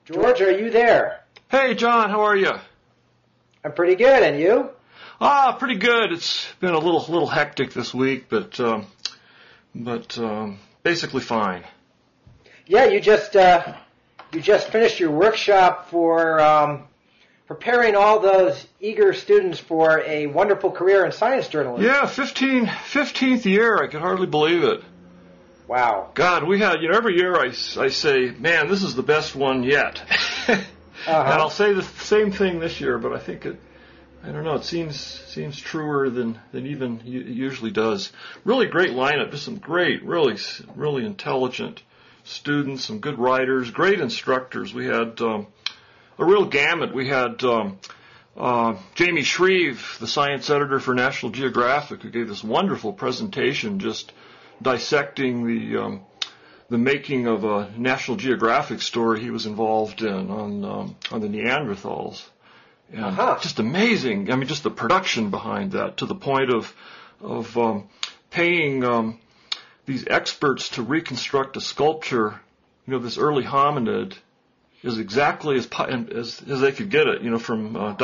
George, are you there? Hey, John, how are you? I'm pretty good, and you? Pretty good. It's been a little hectic this week, but basically fine. Yeah, you just finished your workshop for preparing all those eager students for a wonderful career in science journalism. Yeah, 15th year. I could hardly believe it. Wow. God, we had, every year I say, man, this is the best one yet. And I'll say the same thing this year, but I think I don't know, it seems truer than even it usually does. Really great lineup, just some great, really intelligent students, some good writers, great instructors. We had a real gamut. We had Jamie Shreve, the science editor for National Geographic, who gave this wonderful presentation just dissecting the making of a National Geographic story he was involved in on the Neanderthals. And just amazing. I mean, just the production behind that, to the point of paying these experts to reconstruct a sculpture, this early hominid, as exactly as they could get it, from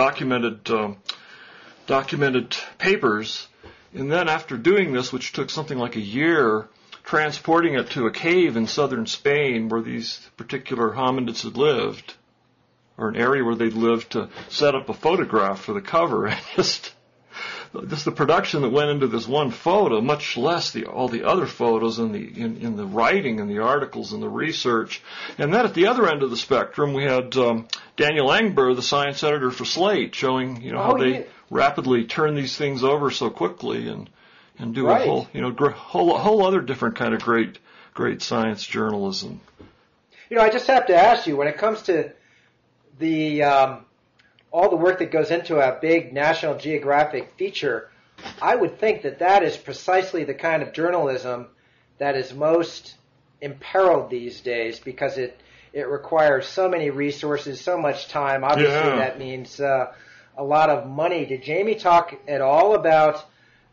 documented papers. And then after doing this, which took something like a year, transporting it to a cave in southern Spain where these particular hominids had lived, or an area where they'd lived, to set up a photograph for the cover. And just the production that went into this one photo, much less all the other photos and in the writing and the articles and the research. And then at the other end of the spectrum, we had Daniel Engber, the science editor for Slate, showing how they rapidly turn these things over so quickly and do a whole other different kind of great science journalism. I just have to ask you, when it comes to the all the work that goes into a big National Geographic feature, I would think that is precisely the kind of journalism that is most imperiled these days, because it requires so many resources, so much time. Obviously, that means a lot of money. Did Jamie talk at all about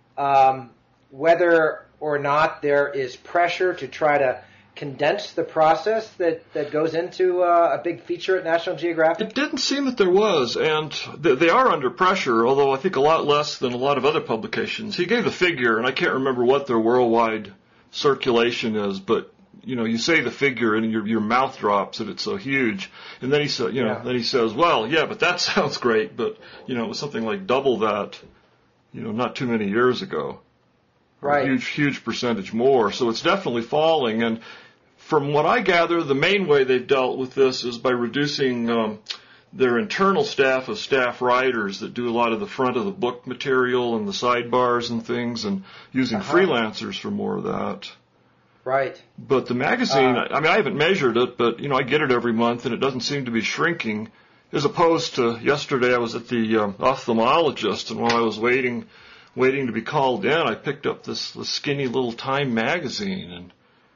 whether or not there is pressure to try to condense the process that goes into a big feature at National Geographic? It didn't seem that there was, and they are under pressure, although I think a lot less than a lot of other publications. He gave the figure, and I can't remember what their worldwide circulation is, but you say the figure and your mouth drops and it's so huge. And then he said, then he says, well, yeah, but that sounds great, but it was something like double that, not too many years ago. Right. A huge percentage more. So it's definitely falling. And from what I gather, the main way they've dealt with this is by reducing their internal staff of staff writers that do a lot of the front of the book material and the sidebars and things, and using freelancers for more of that. Right. But the magazine, I haven't measured it, but, I get it every month, and it doesn't seem to be shrinking, as opposed to yesterday I was at the ophthalmologist, and while I was waiting to be called in, I picked up this skinny little Time magazine, and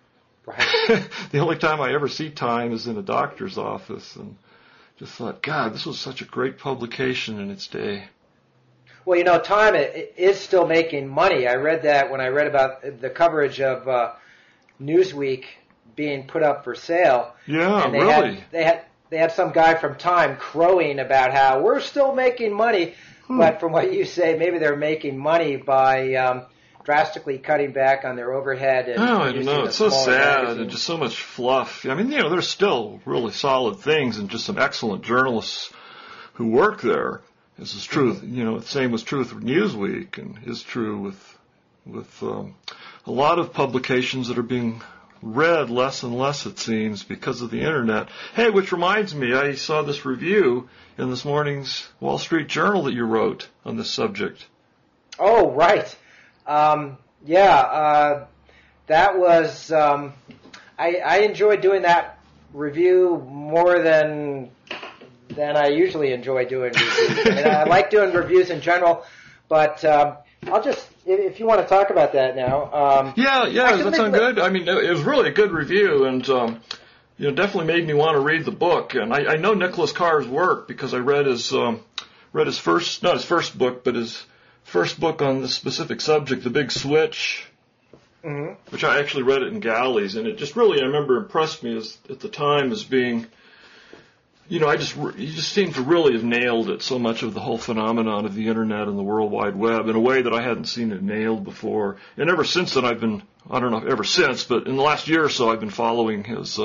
the only time I ever see Time is in a doctor's office, and just thought, God, this was such a great publication in its day. Well, Time is still making money. I read that when I read about the coverage of Newsweek being put up for sale. Yeah, and really? They had some guy from Time crowing about how we're still making money, but from what you say, maybe they're making money by drastically cutting back on their overhead. And I don't know. It's so sad and just so much fluff. I mean, there's still really solid things and just some excellent journalists who work there. This is true. The same was true with Newsweek, and is true with a lot of publications that are being read less and less, it seems, because of the internet. Hey, which reminds me, I saw this review in this morning's Wall Street Journal that you wrote on this subject. Oh, right. That was, I enjoyed doing that review more than I usually enjoy doing reviews. I like doing reviews in general, but I'll just, if you want to talk about that now. Does that sound good? I mean, it was really a good review, and definitely made me want to read the book. And I know Nicholas Carr's work because I read his first, not his first book, but his first book on this specific subject, The Big Switch, which I actually read it in galleys, and it just really, I remember, impressed me at the time as being he just seemed to really have nailed it, so much of the whole phenomenon of the Internet and the World Wide Web in a way that I hadn't seen it nailed before. And ever since then, I don't know if ever since, but in the last year or so, I've been following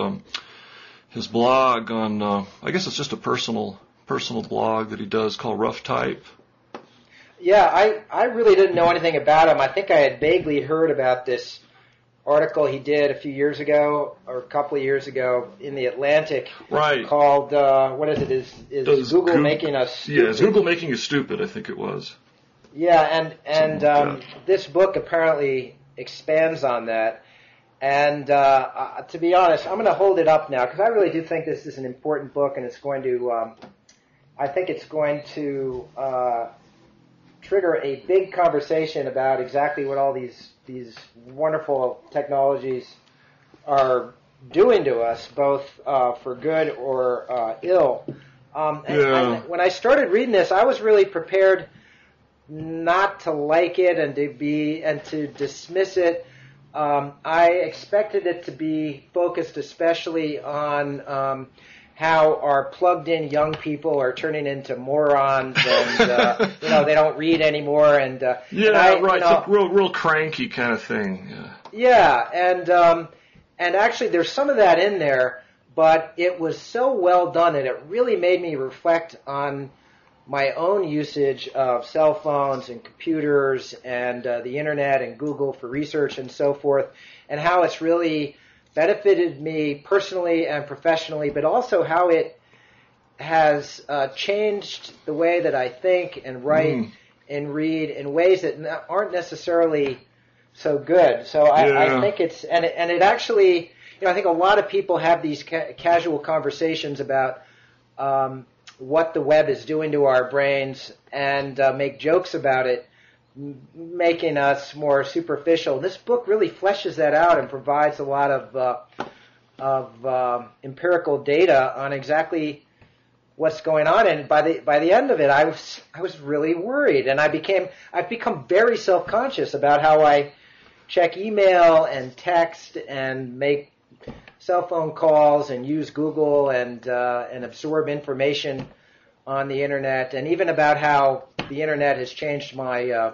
his blog on, I guess it's just a personal blog that he does called Rough Type. Yeah, I really didn't know anything about him. I think I had vaguely heard about this article he did a few years ago, or a couple of years ago, in the Atlantic, right? Called what is it? Is Google making us stupid? Yeah, is Google making you stupid? I think it was. Yeah, and this book apparently expands on that. And to be honest, I'm going to hold it up now because I really do think this is an important book, and it's going to, I think it's going to trigger a big conversation about exactly what all these wonderful technologies are doing to us, both for good or ill. And when I started reading this, I was really prepared not to like it and to dismiss it. I expected it to be focused especially on how our plugged-in young people are turning into morons, and they don't read anymore. And right, it's a real cranky kind of thing. Yeah, and actually, there's some of that in there, but it was so well done that it really made me reflect on my own usage of cell phones and computers and the internet and Google for research and so forth, and how it's really benefited me personally and professionally, but also how it has changed the way that I think and write and read in ways that aren't necessarily so good. So I think it's and it actually, I think a lot of people have these casual conversations about what the web is doing to our brains and make jokes about it, making us more superficial. This book really fleshes that out and provides a lot of empirical data on exactly what's going on. And by the end of it, I was really worried, and I've become very self-conscious about how I check email and text and make cell phone calls and use Google and absorb information on the internet, and even about how the internet has changed my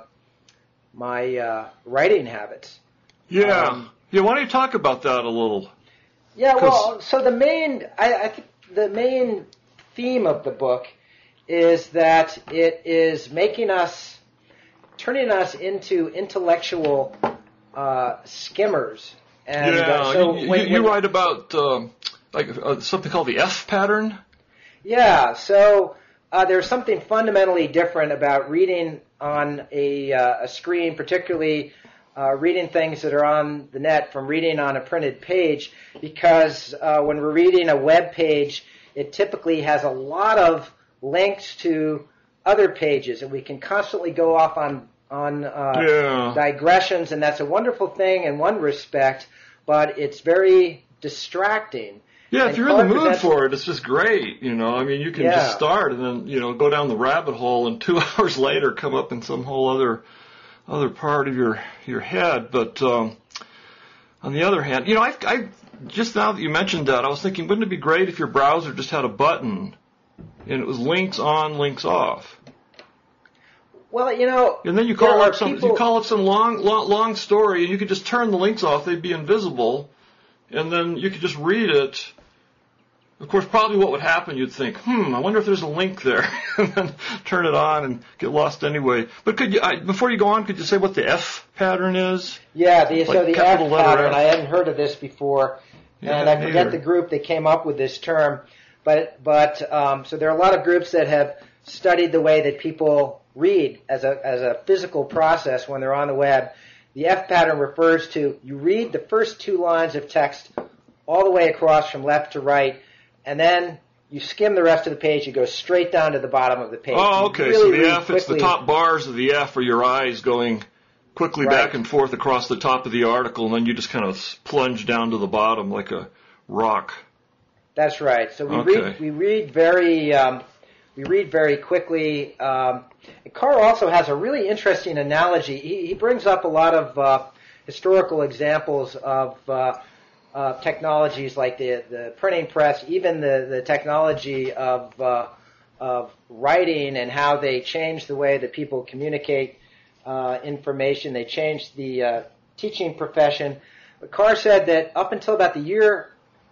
writing habits. Yeah. Why don't you talk about that a little? Yeah. Well, so I think the main theme of the book is that it is turning us into intellectual skimmers. And, so you write about something called the F pattern? Yeah, so there's something fundamentally different about reading on a screen, particularly reading things that are on the net from reading on a printed page, because when we're reading a web page, it typically has a lot of links to other pages, and we can constantly go off on digressions, and that's a wonderful thing in one respect, but it's very distracting. Yeah, if you're in the mood for it, it's just great, you can just start and then, go down the rabbit hole and 2 hours later come up in some whole other part of your head. But on the other hand, I just now that you mentioned that, I was thinking, wouldn't it be great if your browser just had a button and it was links on, links off? Well, and then you call it some long story, and you could just turn the links off; they'd be invisible, and then you could just read it. Of course, probably what would happen, you'd think, I wonder if there's a link there, and then turn it on and get lost anyway. But could you, before you go on, could you say what the F pattern is? Yeah, the F pattern. I hadn't heard of this before, and I forget the group that came up with this term. But so there are a lot of groups that have studied the way that people read as a physical process when they're on the web. The F pattern refers to you read the first 2 lines of text all the way across from left to right, and then you skim the rest of the page. You go straight down to the bottom of the page. Oh, okay. Really, so the F, it's the top bars of the F are your eyes going quickly back and forth across the top of the article, and then you just kind of plunge down to the bottom like a rock. That's right. So we read very quickly. Carr also has a really interesting analogy. He brings up a lot of historical examples of technologies like the printing press, even the technology of writing and how they changed the way that people communicate information. They changed the teaching profession. But Carr said that up until about the year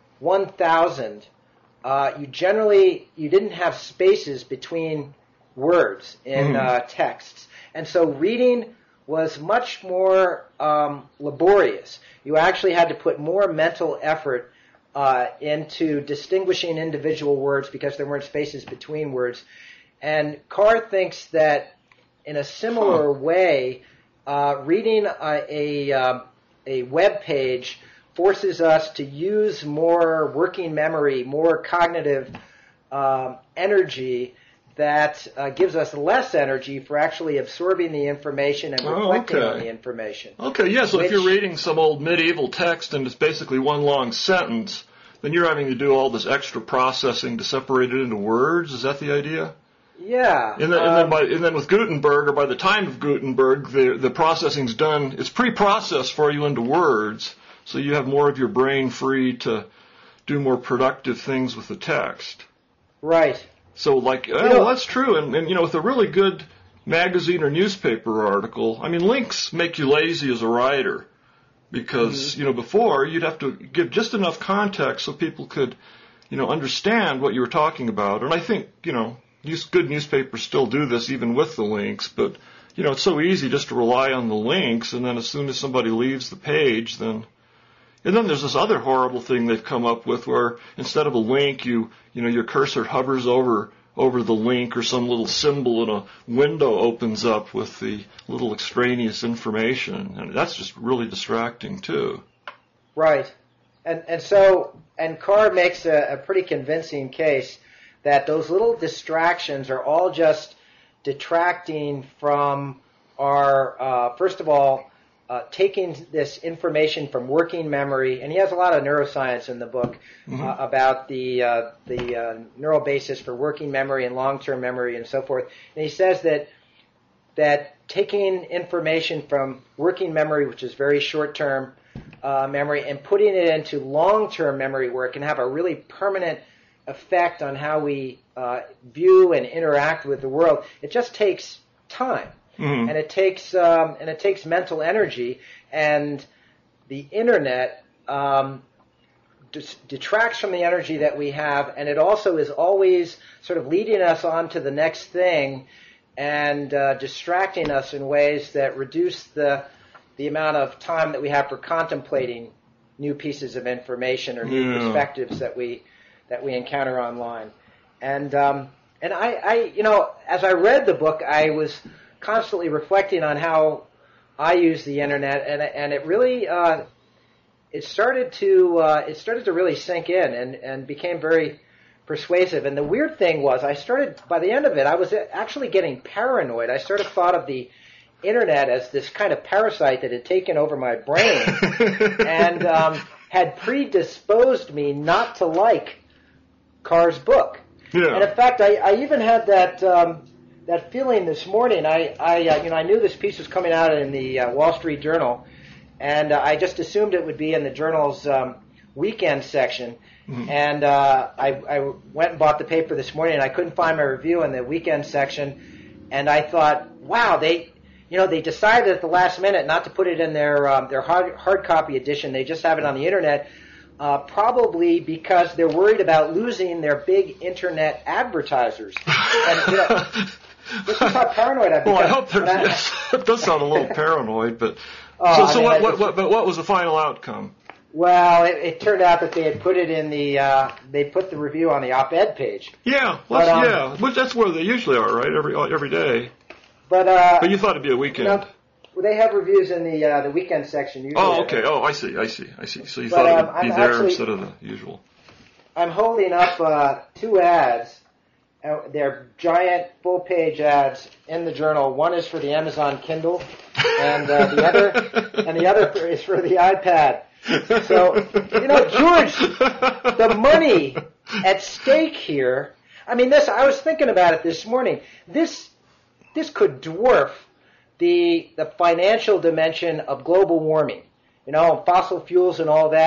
1000, you didn't have spaces between words in texts. And so reading was much more laborious. You actually had to put more mental effort into distinguishing individual words because there weren't spaces between words. And Carr thinks that in a similar way, reading a web page forces us to use more working memory, more cognitive energy that gives us less energy for actually absorbing the information and reflecting on the information. Okay, yeah, so if you're reading some old medieval text and it's basically one long sentence, then you're having to do all this extra processing to separate it into words. Is that the idea? Yeah. And then with Gutenberg, or by the time of Gutenberg, the processing's done. It's pre-processed for you into words, so you have more of your brain free to do more productive things with the text. Right. So, that's true. And with a really good magazine or newspaper article, I mean, links make you lazy as a writer because, before you'd have to give just enough context so people could, understand what you were talking about. And I think, good newspapers still do this even with the links, but, it's so easy just to rely on the links, and then as soon as somebody leaves the page, then there's this other horrible thing they've come up with where instead of a link, your cursor hovers over the link or some little symbol and a window opens up with the little extraneous information. And that's just really distracting too. Right. And Carr makes a pretty convincing case that those little distractions are all just detracting from our, first of all, taking this information from working memory, and he has a lot of neuroscience in the book about the neural basis for working memory and long-term memory and so forth. And he says that taking information from working memory, which is very short-term memory, and putting it into long-term memory where it can have a really permanent effect on how we view and interact with the world, it just takes time. And it takes mental energy, and the internet detracts from the energy that we have, and it also is always sort of leading us on to the next thing and distracting us in ways that reduce the amount of time that we have for contemplating new pieces of information or new perspectives that we encounter online. And I as I read the book, I was constantly reflecting on how I use the internet, and it really it started to really sink in and became very persuasive. And the weird thing was, by the end of it, I was actually getting paranoid. I sort of thought of the internet as this kind of parasite that had taken over my brain and had predisposed me not to like Carr's book. Yeah. And in fact, I even had that feeling this morning. I knew this piece was coming out in the Wall Street Journal, and I just assumed it would be in the Journal's weekend section. And I went and bought the paper this morning, and I couldn't find my review in the weekend section. And I thought, wow, they decided at the last minute not to put it in their hard copy edition. They just have it on the internet. Probably because they're worried about losing their big internet advertisers. And, this is how paranoid I've become. Well, I hope yes, it does sound a little paranoid, but what was the final outcome? Well, it turned out that they had put it in they put the review on the op-ed page. Yeah, but that's where they usually are, right? Every day. But you thought it'd be a weekend. They have reviews in the weekend section usually. Oh, okay. Oh, I see. So you thought it would be there instead of the usual. I'm holding up two ads. They're giant full-page ads in the Journal. One is for the Amazon Kindle, and the other is for the iPad. So, George, the money at stake here. I mean, I was thinking about it this morning. This could dwarf the financial dimension of global warming. Fossil fuels and all that.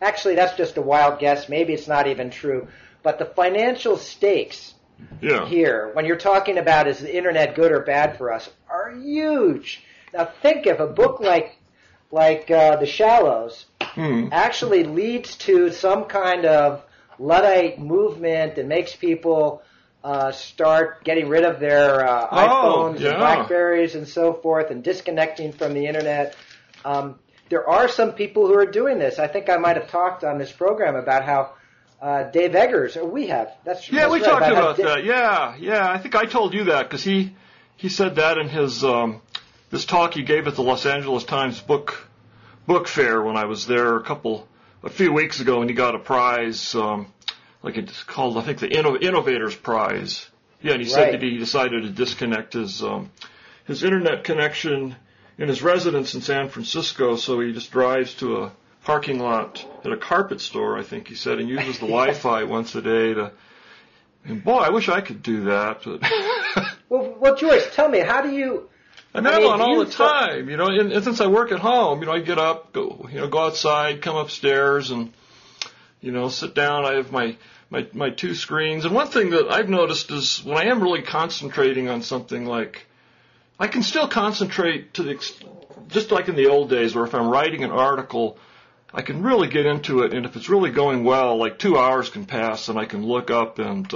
actually, that's just a wild guess. Maybe it's not even true. But the financial stakes here, when you're talking about is the internet good or bad for us, are huge. Now think if a book like The Shallows actually leads to some kind of Luddite movement and makes people start getting rid of their iPhones and BlackBerries and so forth and disconnecting from the internet. There are some people who are doing this. I think I might have talked on this program about how Dave Eggers, or we have. That's we right, talked about that. Yeah. I think I told you that because he said that in his this talk he gave at the Los Angeles Times book fair when I was there a few weeks ago, and he got a prize, like it's called, I think, the Innovators Prize. Yeah, and he said that he decided to disconnect his internet connection in his residence in San Francisco, so he just drives to a parking lot at a carpet store, I think he said, and uses the Wi-Fi once a day to. And boy, I wish I could do that. But well, George, tell me, how do you? I'm on all the time, and since I work at home, I get up, go outside, come upstairs, and sit down. I have my two screens, and one thing that I've noticed is when I am really concentrating on something, like I can still concentrate just like in the old days, where if I'm writing an article, I can really get into it, and if it's really going well, like 2 hours can pass, and I can look up and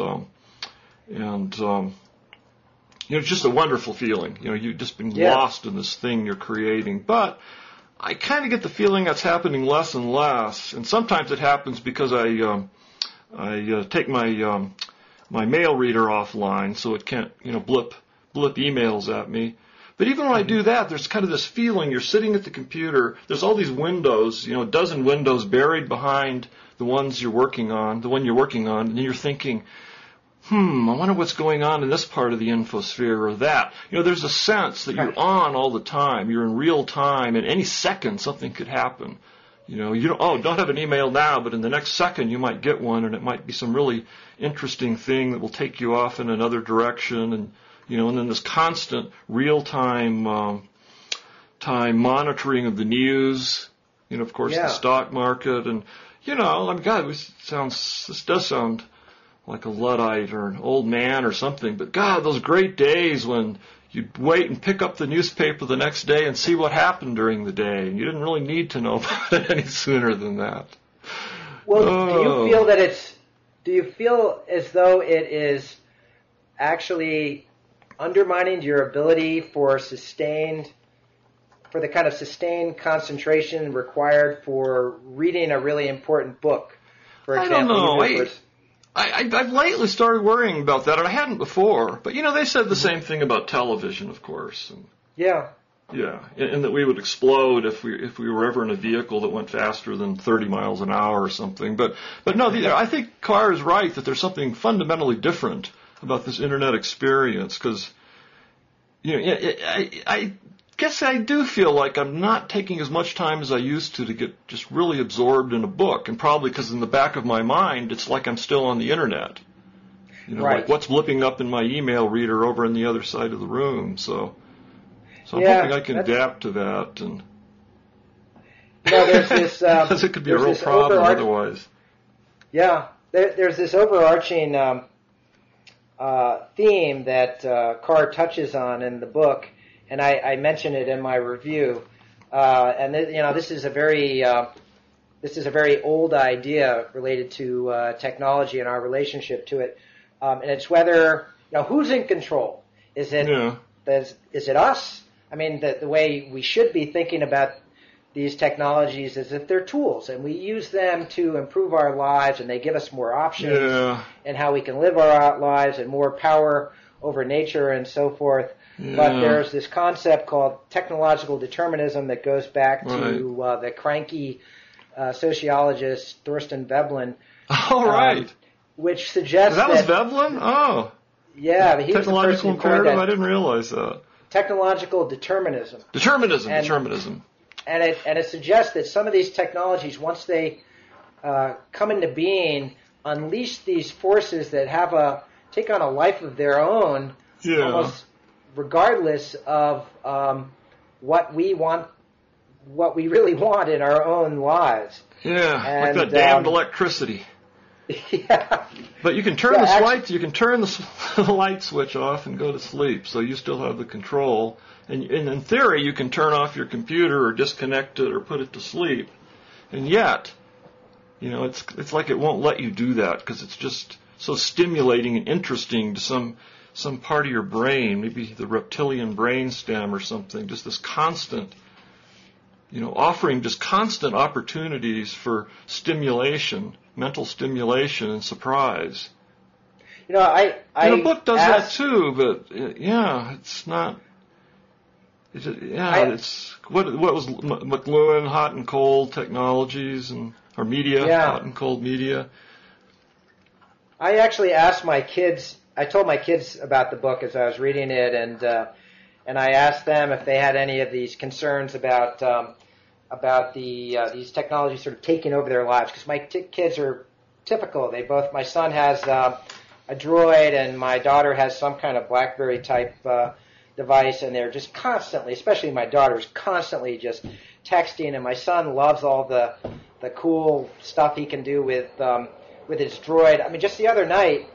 it's just a wonderful feeling. You've just been lost in this thing you're creating. But I kind of get the feeling that's happening less and less. And sometimes it happens because I take my mail reader offline so it can't, blip emails at me. But even when I do that, there's kind of this feeling you're sitting at the computer. There's all these windows, a dozen windows buried behind the one you're working on, and then you're thinking, I wonder what's going on in this part of the infosphere or that. There's a sense that you're on all the time. You're in real time, and any second something could happen. You don't have an email now, but in the next second you might get one, and it might be some really interesting thing that will take you off in another direction. And and then this constant real-time monitoring of the news. Of course, the stock market, and God, this does sound like a Luddite or an old man or something, but God, those great days when you'd wait and pick up the newspaper the next day and see what happened during the day, and you didn't really need to know about it any sooner than that. Well, do you feel as though it is actually undermining your ability for the kind of sustained concentration required for reading a really important book, for example? I don't know. I've lately started worrying about that, and I hadn't before. But, they said the same thing about television, of course. And, yeah, and that we would explode if we were ever in a vehicle that went faster than 30 miles an hour or something. But no, I think Carr is right that there's something fundamentally different about this Internet experience, because, I guess I do feel like I'm not taking as much time as I used to get just really absorbed in a book, and probably because in the back of my mind it's like I'm still on the internet. Like what's blipping up in my email reader over on the other side of the room. So I'm hoping I can adapt to that. And there's this because it could be a real problem otherwise. Yeah, there's this overarching theme that Carr touches on in the book. And I mention it in my review, and this is a very old idea related to technology and our relationship to it, and it's whether who's in control. Is it us? I mean, the way we should be thinking about these technologies is that they're tools, and we use them to improve our lives, and they give us more options and how we can live our lives and more power over nature and so forth. Yeah. But there's this concept called technological determinism that goes back to the cranky sociologist Thorstein Veblen. Oh, right. Which suggests that was Veblen? Oh. Yeah, he was the person who coined that. I didn't realize that. Technological determinism. Determinism. And it suggests that some of these technologies, once they come into being, unleash these forces that take on a life of their own, almost regardless of what we want what we really want in our own lives. Yeah, and, like that damned electricity. Yeah. But you can turn the lights. You can turn the light switch off and go to sleep, so you still have the control. And in theory, you can turn off your computer or disconnect it or put it to sleep. And yet, it's like it won't let you do that because it's just so stimulating and interesting to some part of your brain, maybe the reptilian brainstem or something. Just this constant, offering just constant opportunities for stimulation, mental stimulation and surprise. The book does that too, but it's not. It's what was McLuhan, Hot and Cold Technologies or Media, Hot and Cold Media. I actually asked my kids. I told my kids about the book as I was reading it, and I asked them if they had any of these concerns about these technologies sort of taking over their lives. Because my kids are typical. My son has a Droid, and my daughter has some kind of BlackBerry type device, and they're just constantly, especially my daughter's constantly just texting, and my son loves all the cool stuff he can do with his Droid. I mean, just the other night,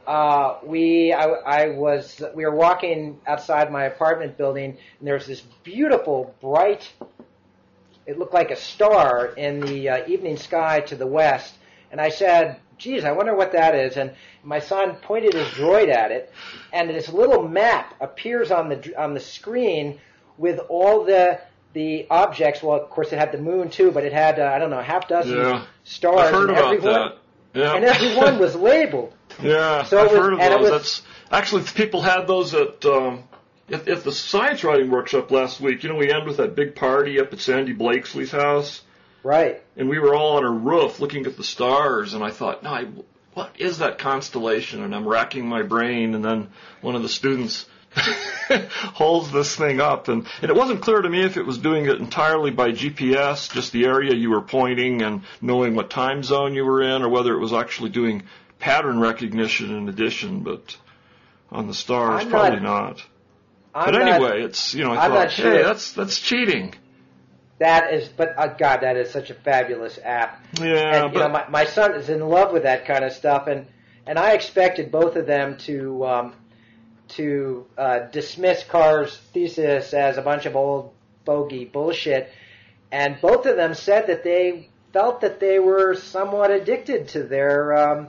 we were walking outside my apartment building, and there's this beautiful, bright, it looked like a star in the evening sky to the west, and I said, geez, I wonder what that is. And my son pointed his Droid at it, and this little map appears on the screen with all the objects. Well, of course, it had the moon too, but it had a half dozen stars. I've heard about that. Yeah. And every one was labeled. Yeah, so I've heard of those. Actually, people had those at the science writing workshop last week. We end with that big party up at Sandy Blakesley's house. Right. And we were all on a roof looking at the stars, and I thought, what is that constellation? And I'm racking my brain, and then one of the students holds this thing up, and it wasn't clear to me if it was doing it entirely by GPS, just the area you were pointing and knowing what time zone you were in, or whether it was actually doing pattern recognition in addition, but on the stars, probably not. But anyway, it's, I thought, hey, that's cheating. That is, but God, that is such a fabulous app. Yeah, and, my son is in love with that kind of stuff, and I expected both of them to dismiss Carr's thesis as a bunch of old bogey bullshit, and both of them said that they felt that they were somewhat addicted to their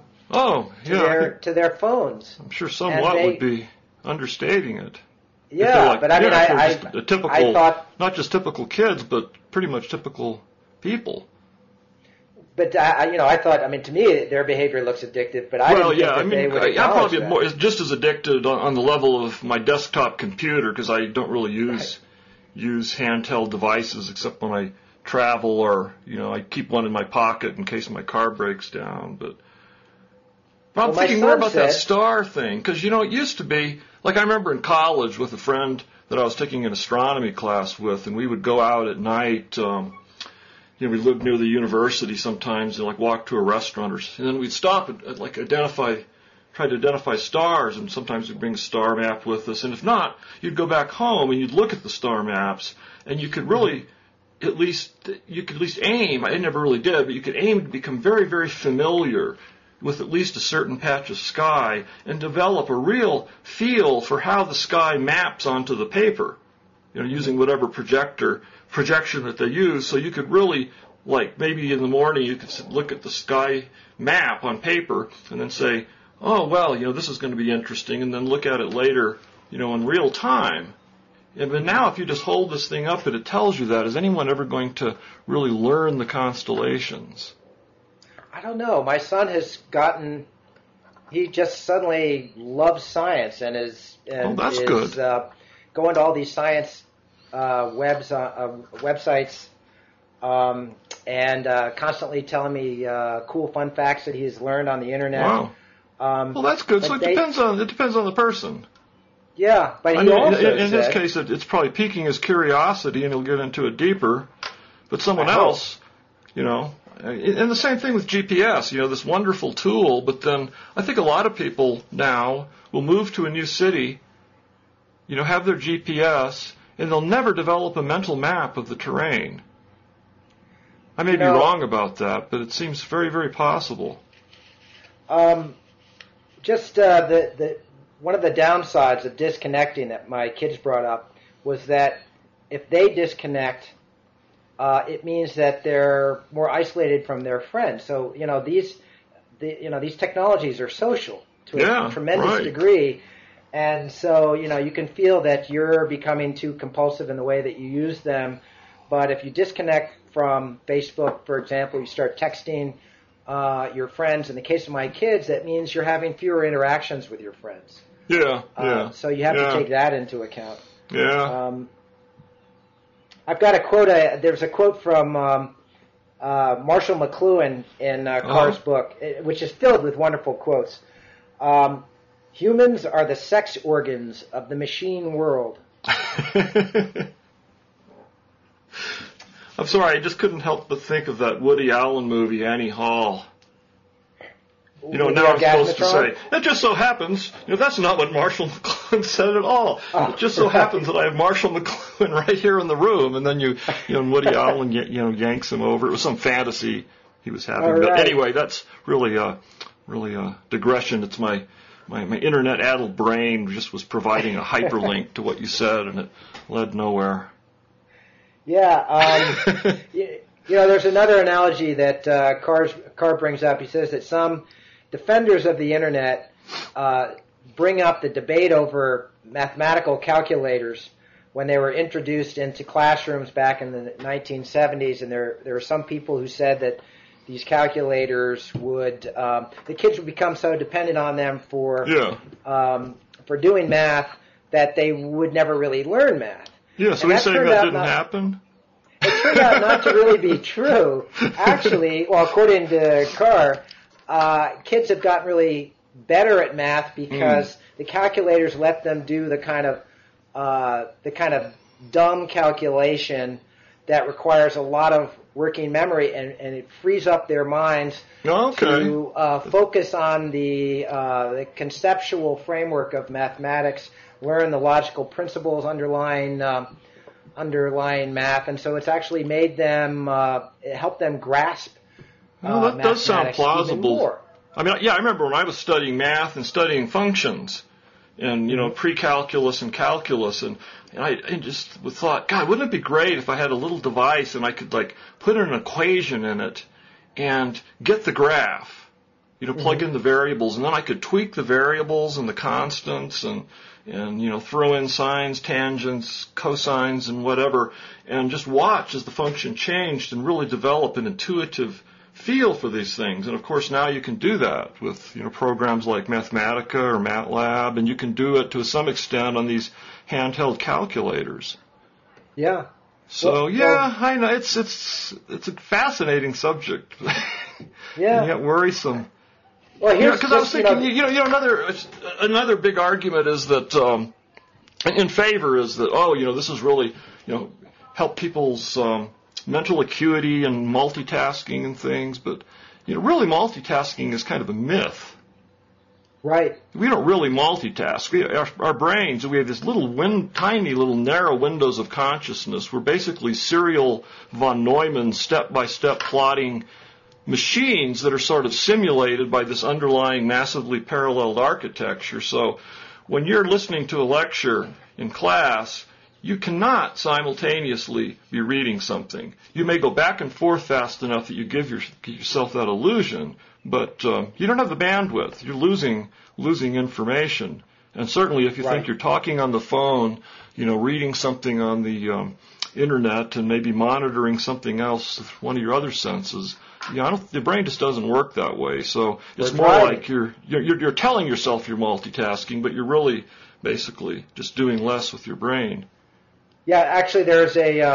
to their phones. I'm sure somewhat would be understating it. Yeah, but I mean, I thought not just typical kids, but pretty much typical people. But I thought, to me, their behavior looks addictive. But I didn't think that they would acknowledge I'm probably that. just as addicted on the level of my desktop computer because I don't really use handheld devices except when I travel or I keep one in my pocket in case my car breaks down. But I'm thinking more about that star thing because it used to be. Like I remember in college with a friend that I was taking an astronomy class with, and we would go out at night. We lived near the university sometimes, and walk to a restaurant, and then we'd stop and try to identify stars, and sometimes we'd bring a star map with us, and if not, you'd go back home and you'd look at the star maps, and you could really at least aim. I never really did, but you could aim to become very, very familiar with at least a certain patch of sky and develop a real feel for how the sky maps onto the paper, using whatever projection that they use. So you could really, maybe in the morning you could look at the sky map on paper and then say, oh, well, this is going to be interesting, and then look at it later, in real time. But now if you just hold this thing up and it tells you that, is anyone ever going to really learn the constellations? I don't know. My son he just suddenly loves science and is good. Going to all these science websites and constantly telling me cool fun facts that he's learned on the internet. Wow. Well, that's good. So it depends on the person. Yeah, but in his case, it's probably piquing his curiosity, and he'll get into it deeper. But someone else, and the same thing with GPS, this wonderful tool, but then I think a lot of people now will move to a new city, have their GPS, and they'll never develop a mental map of the terrain. I may be wrong about that, but it seems very, very possible. Just one of the downsides of disconnecting that my kids brought up was that if they disconnect, it means that they're more isolated from their friends. So these technologies are social to a tremendous degree, and so you can feel that you're becoming too compulsive in the way that you use them. But if you disconnect from Facebook, for example, you start texting your friends. In the case of my kids, that means you're having fewer interactions with your friends. Yeah. So you have to take that into account. Yeah. I've got a quote. There's a quote from Marshall McLuhan in Carr's book, which is filled with wonderful quotes. Humans are the sex organs of the machine world. I'm sorry, I just couldn't help but think of that Woody Allen movie, Annie Hall. Now I'm supposed to say, it just so happens, that's not what Marshall McLuhan said at all. It just so happens that I have Marshall McLuhan right here in the room, and then Woody Allen, yanks him over. It was some fantasy he was having. But anyway, that's really a digression. It's my internet-addled brain just was providing a hyperlink to what you said, and it led nowhere. Yeah, there's another analogy that Carr brings up. He says that some defenders of the internet bring up the debate over mathematical calculators when they were introduced into classrooms back in the 1970s, and there were some people who said that these calculators would the kids would become so dependent on them for doing math that they would never really learn math. Yeah, so he's saying that didn't happen? It turned out not to really be true. Actually, according to Carr, kids have gotten really better at math because the calculators let them do the kind of dumb calculation that requires a lot of working memory, and it frees up their minds to focus on the conceptual framework of mathematics, learn the logical principles underlying math, and so it's actually made them help them grasp. That does sound plausible. I mean, I remember when I was studying math and studying functions, and pre-calculus and calculus, and I just thought, God, wouldn't it be great if I had a little device and I could put an equation in it and get the graph, plug in the variables, and then I could tweak the variables and the constants and throw in sines, tangents, cosines, and whatever, and just watch as the function changed and really develop an intuitive feel for these things. And of course now you can do that with programs like Mathematica or MATLAB, and you can do it to some extent on these handheld calculators. Yeah. So I know it's a fascinating subject. Yeah. And yet worrisome. Well, here's because I was thinking, another big argument is that in favor is that this is really help people's mental acuity and multitasking and things, but really multitasking is kind of a myth. Right. We don't really multitask. Our brains, we have this tiny little narrow windows of consciousness. We're basically serial von Neumann step-by-step plotting machines that are sort of simulated by this underlying massively paralleled architecture. So when you're listening to a lecture in class, you cannot simultaneously be reading something. You may go back and forth fast enough that you give yourself that illusion, but you don't have the bandwidth. You're losing information. And certainly if you think you're talking on the phone, reading something on the internet and maybe monitoring something else with one of your other senses, the brain just doesn't work that way. So it's more like you're telling yourself you're multitasking, but you're really basically just doing less with your brain. Yeah, actually, there's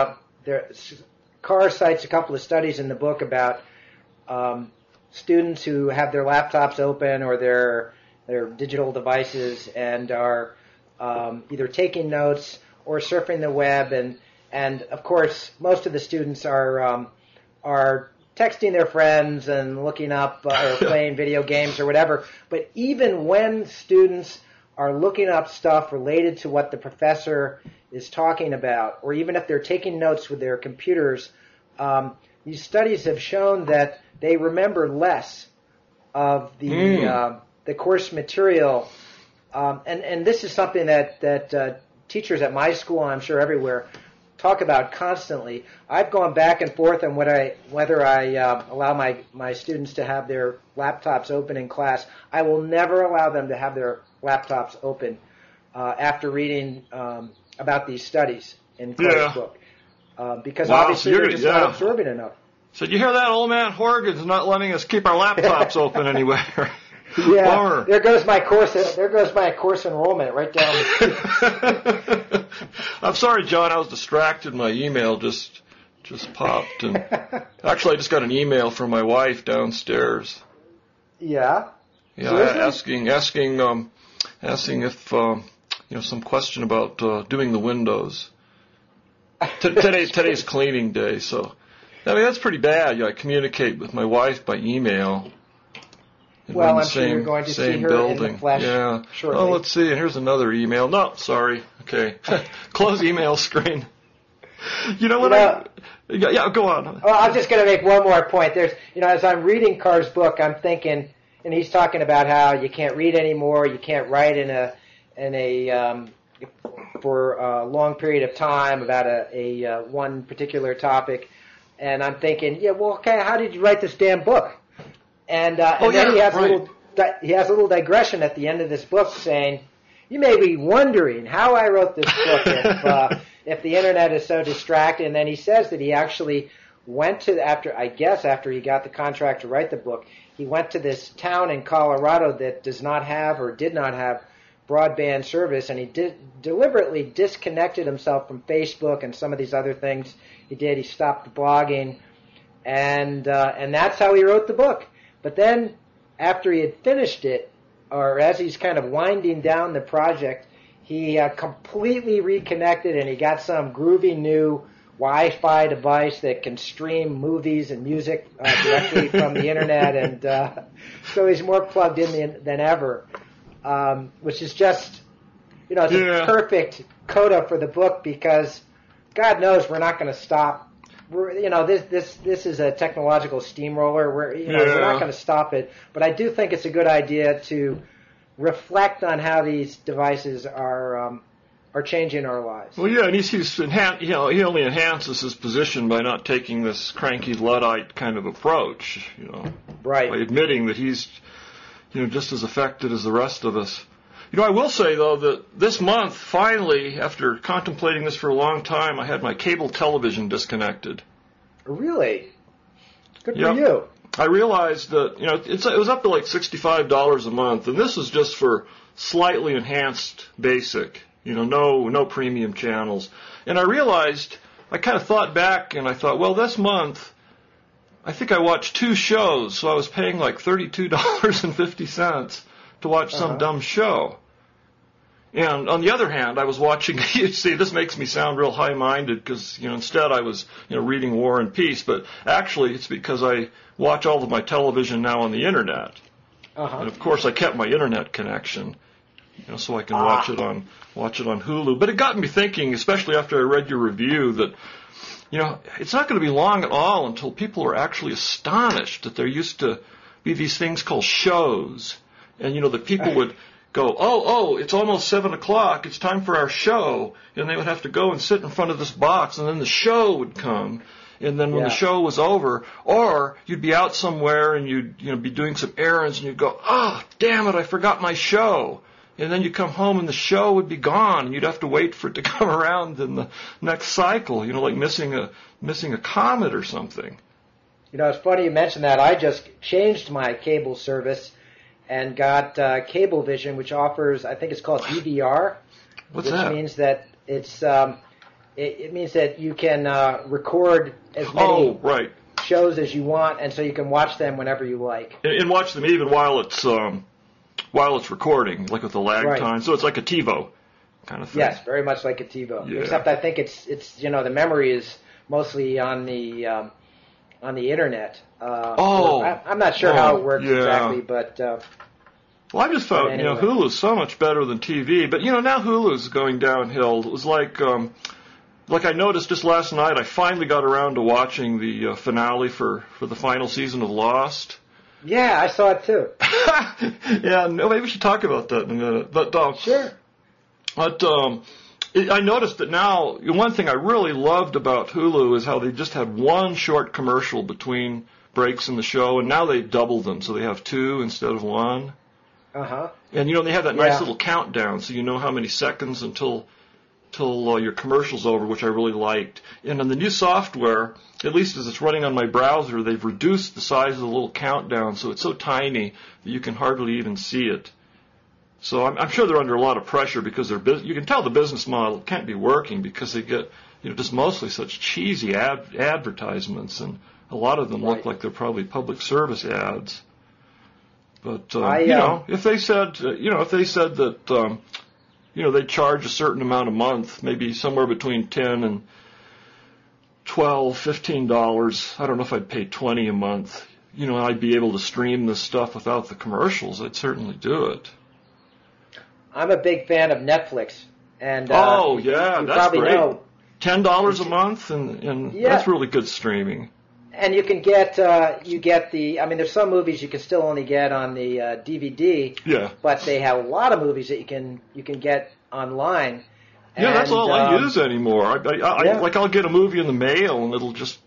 Carr cites a couple of studies in the book about students who have their laptops open or their digital devices and are either taking notes or surfing the web, and of course, most of the students are texting their friends and looking up or playing video games or whatever. But even when students are looking up stuff related to what the professor is talking about, or even if they're taking notes with their computers, these studies have shown that they remember less of the course material, and this is something that teachers at my school, and I'm sure everywhere, talk about constantly. I've gone back and forth on whether I allow my students to have their laptops open in class. I will never allow them to have their laptops open after reading about these studies in Clark's book, because obviously they're just not absorbing enough. So did you hear that, old man Horgan's not letting us keep our laptops open anywhere. Yeah, there goes my course. There goes my course enrollment right down. I'm sorry, John. I was distracted. My email just popped, and actually, I just got an email from my wife downstairs. Yeah. Yeah, asking if some question about doing the windows. Today's cleaning day, so I mean that's pretty bad. I communicate with my wife by email. Well, I'm sure you're going to see her in the flesh shortly. Oh, let's see. And here's another email. No, sorry. Okay. Close email screen. You know what? Yeah, go on. Well, I'm just going to make one more point. There's, as I'm reading Carr's book, I'm thinking, and he's talking about how you can't read anymore, you can't write for a long period of time about a one particular topic, and I'm thinking, okay, how did you write this damn book? And then he has a little digression at the end of this book saying, you may be wondering how I wrote this book if the internet is so distracting. And then he says that he actually went to, after he got the contract to write the book, he went to this town in Colorado that does not have or did not have broadband service, and he deliberately disconnected himself from Facebook and some of these other things he did. He stopped blogging, and that's how he wrote the book. But then, after he had finished it, or as he's kind of winding down the project, he completely reconnected, and he got some groovy new Wi-Fi device that can stream movies and music directly from the internet, and so he's more plugged in than ever, which is just, it's a perfect coda for the book, because God knows we're not going to stop. This is a technological steamroller. We're not going to stop it, but I do think it's a good idea to reflect on how these devices are changing our lives. Well, yeah, and he only enhances his position by not taking this cranky Luddite kind of approach, right? By admitting that he's, just as affected as the rest of us. I will say, though, that this month, finally, after contemplating this for a long time, I had my cable television disconnected. Really? Good for you. I realized that, it was up to like $65 a month, and this is just for slightly enhanced basic, no premium channels. And I realized, I kind of thought back, and I thought, well, this month, I think I watched 2 shows, so I was paying like $32.50 to watch some dumb show. And on the other hand, I was watching, this makes me sound real high-minded because, instead I was, reading War and Peace, but actually it's because I watch all of my television now on the internet. And of course I kept my internet connection, so I can watch it on Hulu. But it got me thinking, especially after I read your review, that, it's not going to be long at all until people are actually astonished that there used to be these things called shows. And, that people would go, oh, it's almost 7 o'clock, it's time for our show. And they would have to go and sit in front of this box, and then the show would come. And then when the show was over, or you'd be out somewhere and you'd be doing some errands, and you'd go, oh, damn it, I forgot my show. And then you'd come home and the show would be gone, and you'd have to wait for it to come around in the next cycle, like missing a comet or something. It's funny you mentioned that. I just changed my cable service and got Cablevision, which offers, I think it's called DVR. What's that? Which means that it means that you can record as many shows as you want, and so you can watch them whenever you like. And watch them even while it's recording, like with the lag time. So it's like a TiVo kind of thing. Yes, very much like a TiVo. Yeah. Except I think it's the memory is mostly on the internet. I'm not sure how it works exactly, but. Well, I just found Hulu's so much better than TV, but now Hulu's going downhill. It was like like I noticed just last night, I finally got around to watching the finale for the final season of Lost. Yeah, I saw it too. Yeah, no, maybe we should talk about that in a minute. But sure. But I noticed that now, one thing I really loved about Hulu is how they just had one short commercial between breaks in the show, and now they double them, so they have two instead of one. Uh-huh. And, they have that nice little countdown, so you know how many seconds until your commercial's over, which I really liked. And on the new software, at least as it's running on my browser, they've reduced the size of the little countdown, so it's so tiny that you can hardly even see it. So I'm sure they're under a lot of pressure because you can tell the business model can't be working because they get just mostly such cheesy advertisements, and a lot of them look like they're probably public service ads. But if they said that they charge a certain amount a month, maybe somewhere between $10 and $12, $15. I don't know if I'd pay $20 a month. I'd be able to stream this stuff without the commercials. I'd certainly do it. I'm a big fan of Netflix, and you that's probably great. Know. $10 a month, and that's really good streaming. And you can get there's some movies you can still only get on the DVD. Yeah. But they have a lot of movies that you can get online. Yeah, that's all I use anymore. I'll get a movie in the mail, and it'll just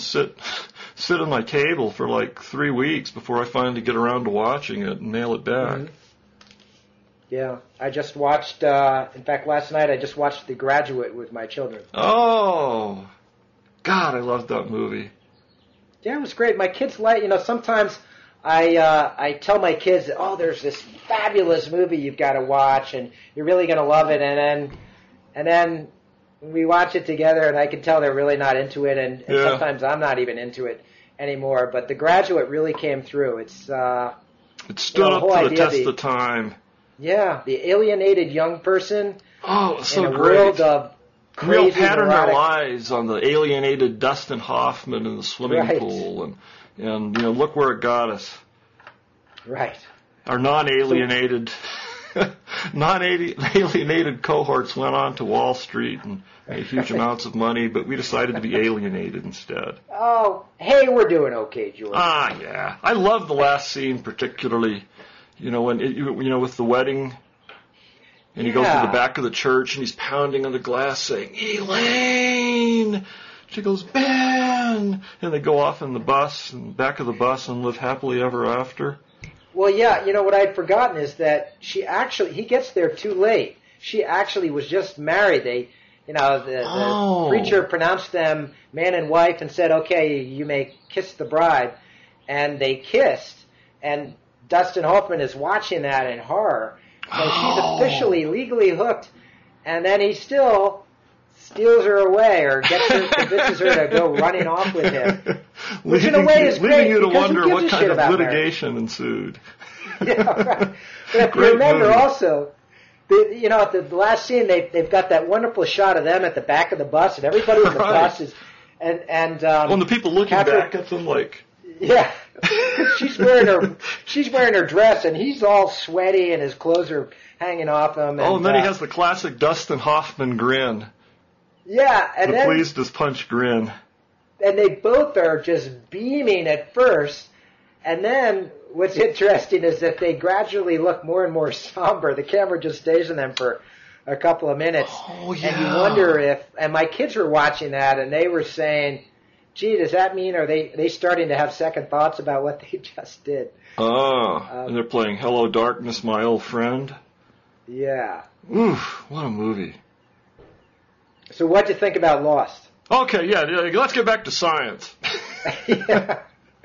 sit on my table for like 3 weeks before I finally get around to watching it and mail it back. Mm-hmm. Yeah, I just watched. In fact, last night I just watched The Graduate with my children. Oh, God, I loved that movie. Yeah, it was great. My kids sometimes I tell my kids, there's this fabulous movie you've got to watch, and you're really going to love it, and then we watch it together, and I can tell they're really not into it, and sometimes I'm not even into it anymore. But The Graduate really came through. It stood up to the test of time. Yeah, the alienated young person so in a great. world of crazy, real pattern neurotic... their lives on the alienated Dustin Hoffman in the swimming pool, and look where it got us. Right. Our non-alienated cohorts went on to Wall Street and made huge amounts of money, but we decided to be alienated instead. Oh, hey, we're doing okay, George. Yeah. I love the last scene particularly. When with the wedding, and he goes to the back of the church and he's pounding on the glass saying, "Elaine!" She goes, "Ben!" And they go off in the bus, and back of the bus, and live happily ever after. Well, yeah, what I'd forgotten is that he gets there too late. She actually was just married. The preacher pronounced them man and wife and said, "Okay, you may kiss the bride," and they kissed, and Dustin Hoffman is watching that in horror. So she's officially legally hooked, and then he still steals her away or convinces her to go running off with him. Which in a way is great. Leaving you to wonder what kind of litigation ensued. Yeah, right. But if you remember also, at the last scene, they've got that wonderful shot of them at the back of the bus, and everybody in the bus is, and the people looking back at them like. Yeah, she's wearing her dress, and he's all sweaty, and his clothes are hanging off him. And then he has the classic Dustin Hoffman grin. Yeah, and the pleased as punch grin. And they both are just beaming at first, and then what's interesting is that they gradually look more and more somber. The camera just stays on them for a couple of minutes, and you wonder if. And my kids were watching that, and they were saying, "Gee, does that mean are they starting to have second thoughts about what they just did?" And they're playing Hello Darkness, My Old Friend. Yeah. Oof, what a movie. So what'd you think about Lost? Okay, let's get back to science. Yeah.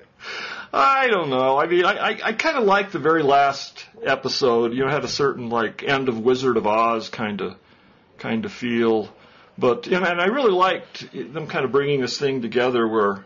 I don't know. I mean, I kind of liked the very last episode. It had a certain end of Wizard of Oz kind of feel. But and I really liked them kind of bringing this thing together where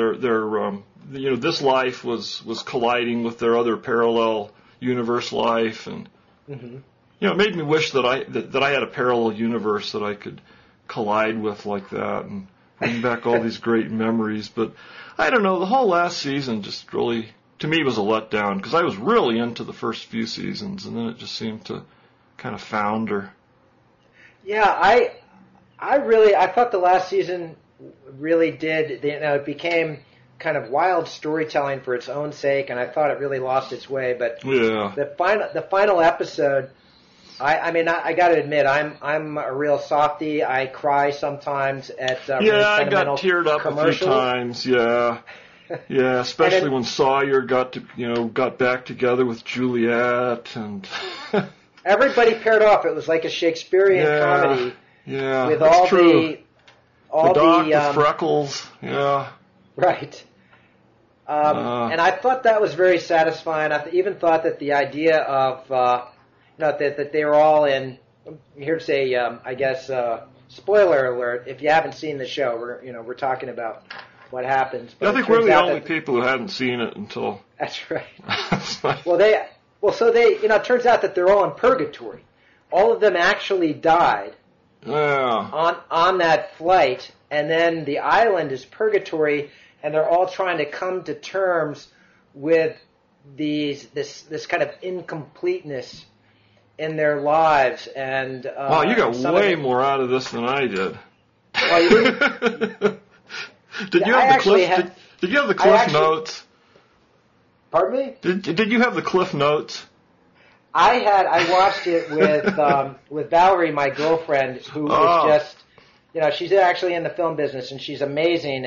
this life was colliding with their other parallel universe life, and it made me wish that I had a parallel universe that I could collide with like that and bring back all these great memories. But I don't know, the whole last season just really to me was a letdown because I was really into the first few seasons, and then it just seemed to kind of founder. Yeah, I thought the last season really did. It became kind of wild storytelling for its own sake, and I thought it really lost its way. But the final episode, I got to admit, I'm a real softie. I cry sometimes at really I got teared up a few times. Yeah, especially when Sawyer got back together with Juliet, and everybody paired off. It was like a Shakespearean comedy. Yeah, with that's all true. the doc with freckles. Yeah. Right. And I thought that was very satisfying. I even thought that the idea of that they were all in. Here's a spoiler alert. If you haven't seen the show, we're talking about what happens. But I think we're the only people who hadn't seen it until. That's right. So it turns out that they're all in purgatory. All of them actually died. On that flight, and then the island is purgatory, and they're all trying to come to terms with this kind of incompleteness in their lives. And wow, you got way more out of this than I did. Well, you didn't? Did you have the cliff notes? Pardon me? Did you have the cliff notes? I watched it with Valerie, my girlfriend, who is just, she's actually in the film business, and she's amazing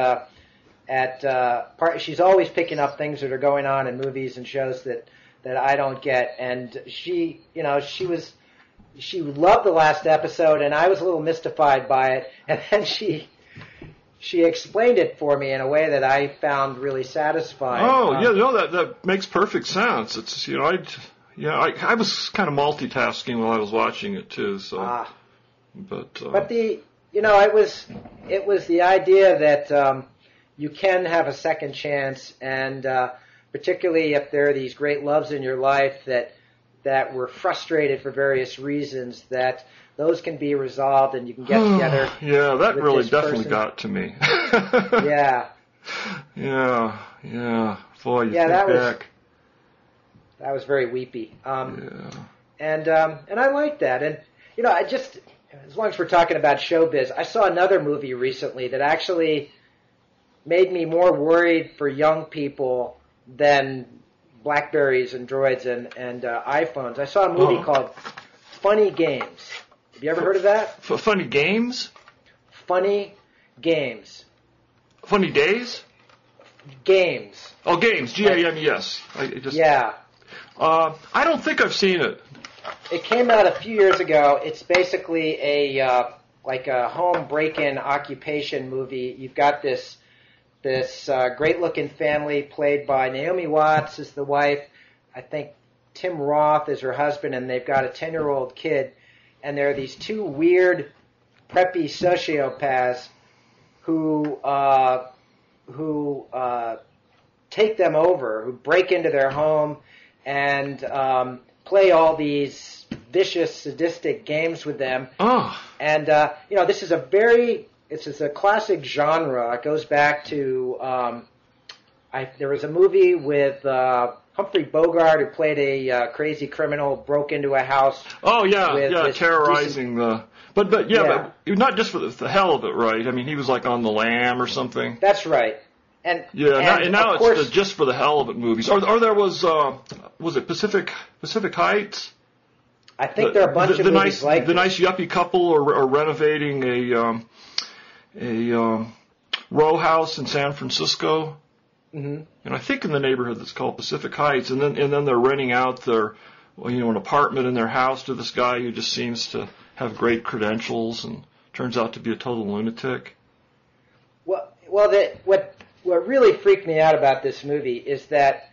she's always picking up things that are going on in movies and shows that I don't get. And she loved the last episode, and I was a little mystified by it. And then she explained it for me in a way that I found really satisfying. That makes perfect sense. It's I was kind of multitasking while I was watching it too. So, but it was the idea that you can have a second chance, and particularly if there are these great loves in your life that were frustrated for various reasons, that those can be resolved and you can get together. Yeah, that really definitely person. got to me. Yeah. Yeah. Boy, you think back. That was very weepy. And I like that. And, as long as we're talking about showbiz, I saw another movie recently that actually made me more worried for young people than Blackberries and Droids and iPhones. I saw a movie called Funny Games. Have you ever heard of that? Funny Games? Funny Games. Funny Days? Games. Oh, Games. Games. Yeah. I don't think I've seen it. It came out a few years ago. It's basically a home break-in occupation movie. You've got this great-looking family played by Naomi Watts as the wife. I think Tim Roth is her husband, and they've got a 10-year-old kid. And there are these two weird, preppy sociopaths who take them over, who break into their home and play all these vicious, sadistic games with them. And this is a classic genre. It goes back to there was a movie with Humphrey Bogart, who played a crazy criminal, broke into a house. Oh yeah, terrorizing the. But not just for the hell of it, right? I mean, he was like on The Lam or something. That's right. And now it's just for the hell of it movies. Or there was it Pacific Heights? I think there are a bunch of movies like the nice yuppie couple are renovating a row house in San Francisco. Mm-hmm. And I think in the neighborhood that's called Pacific Heights, and then they're renting out an apartment in their house to this guy who just seems to have great credentials and turns out to be a total lunatic. What really freaked me out about this movie is that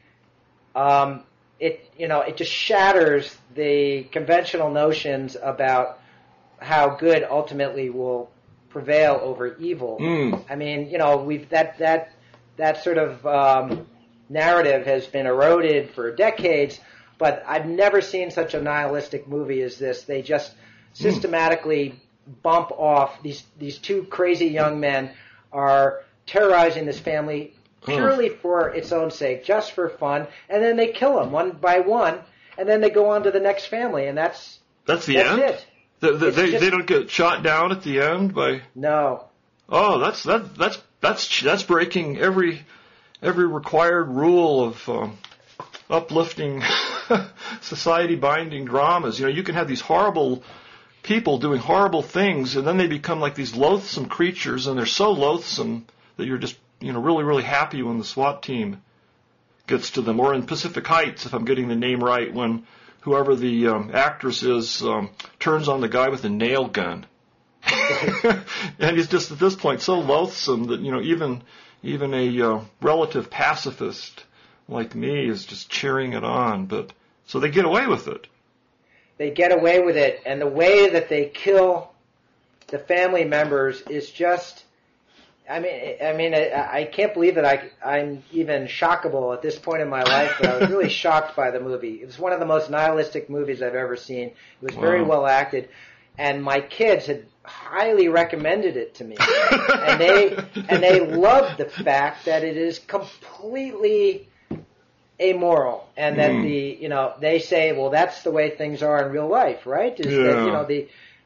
it just shatters the conventional notions about how good ultimately will prevail over evil. I mean, that sort of narrative has been eroded for decades, but I've never seen such a nihilistic movie as this. They just systematically bump off. These two crazy young men are terrorizing this family purely for its own sake, just for fun, and then they kill them one by one, and then they go on to the next family, and that's the end? It. They don't get shot down at the end by. No. Oh, that's breaking every required rule of uplifting society-binding dramas. You can have these horrible people doing horrible things, and then they become like these loathsome creatures, and they're so loathsome that you're just really, really happy when the SWAT team gets to them. Or in Pacific Heights, if I'm getting the name right, when whoever the actress is turns on the guy with a nail gun. And he's just at this point so loathsome that even a relative pacifist like me is just cheering it on. But so they get away with it. They get away with it, and the way that they kill the family members is just. I can't believe that I'm even shockable at this point in my life, but I was really shocked by the movie. It was one of the most nihilistic movies I've ever seen. It was very well acted, and my kids had highly recommended it to me, and they loved the fact that it is completely amoral, and that they say, well, that's the way things are in real life, right? That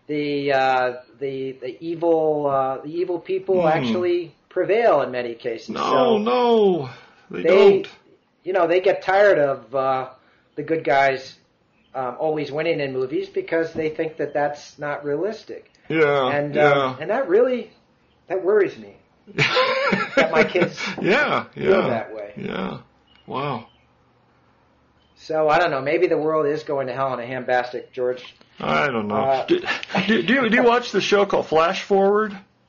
the evil people actually prevail in many cases. No, they don't. They get tired of the good guys always winning in movies because they think that that's not realistic. Yeah, and that worries me. That my kids feel that way. Yeah, wow. So I don't know. Maybe the world is going to hell in a handbasket, George. I don't know. Do you watch the show called Flash Forward?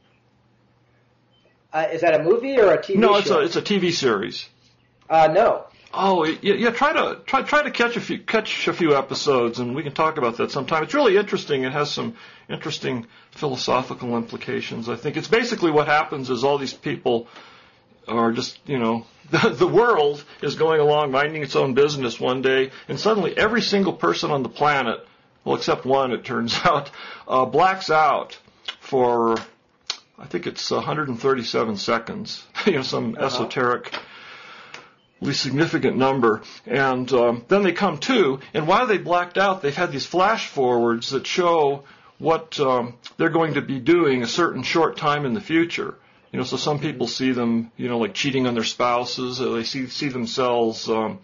Is that a movie or a TV show? No, it's a TV series. No. Oh, yeah. Try to catch a few episodes, and we can talk about that sometime. It's really interesting. It has some interesting philosophical implications. I think it's basically what happens is all these people are just the world is going along minding its own business one day, and suddenly every single person on the planet, well, except one, it turns out, blacks out for, I think it's 137 seconds, some esoterically significant number. And then they come to, and while they blacked out, they've had these flash forwards that show what they're going to be doing a certain short time in the future. So some people see them, like cheating on their spouses. They see themselves, in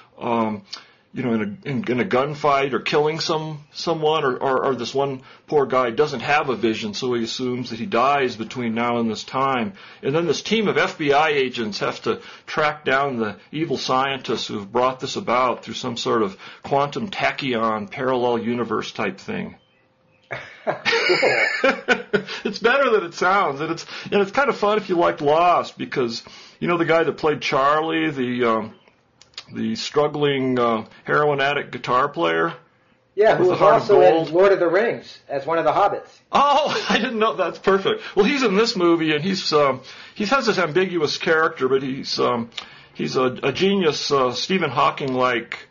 a gunfight or killing someone, or this one poor guy doesn't have a vision, so he assumes that he dies between now and this time. And then this team of FBI agents have to track down the evil scientists who have brought this about through some sort of quantum tachyon parallel universe type thing. It's better than it sounds, and it's kind of fun if you liked Lost, because the guy that played Charlie, the struggling heroin addict guitar player. Yeah, who was also in Lord of the Rings as one of the hobbits. Oh, I didn't know. That's perfect. Well, he's in this movie, and he has this ambiguous character, but he's a genius, Stephen Hawking like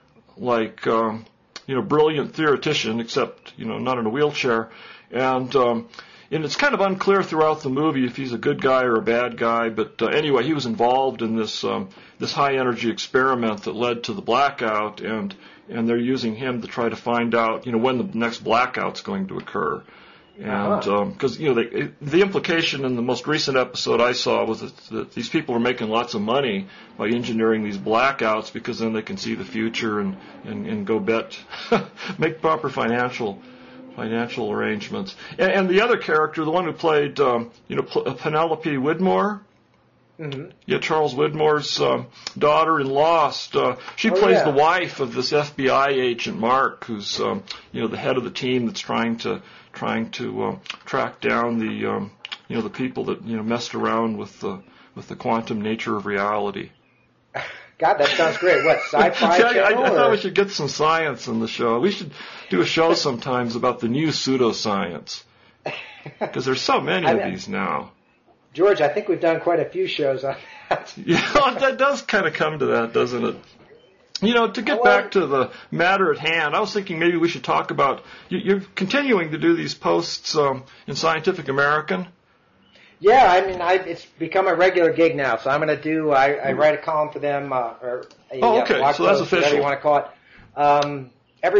brilliant theoretician, except not in a wheelchair, and it's kind of unclear throughout the movie if he's a good guy or a bad guy. But anyway, he was involved in this high energy experiment that led to the blackout, and they're using him to try to find out when the next blackout's going to occur. And because the implication in the most recent episode I saw was that these people are making lots of money by engineering these blackouts, because then they can see the future and go bet, make proper financial arrangements. And the other character, the one who played Penelope Widmore. Mm-hmm. Yeah, Charles Widmore's daughter in Lost. She plays the wife of this FBI agent Mark, who's the head of the team that's trying to track down the people that messed around with the quantum nature of reality. God, that sounds great. What, sci-fi channel? I thought we should get some science in the show. We should do a show sometimes about the new pseudoscience, because there's so many of these now. George, I think we've done quite a few shows on that. Yeah, that does kind of come to that, doesn't it? To get back to the matter at hand, I was thinking maybe we should talk about, you're continuing to do these posts in Scientific American. Yeah, it's become a regular gig now, so I'm going to do, I write a column for them, or a blog so that's post, official. whatever you want to call it, every week.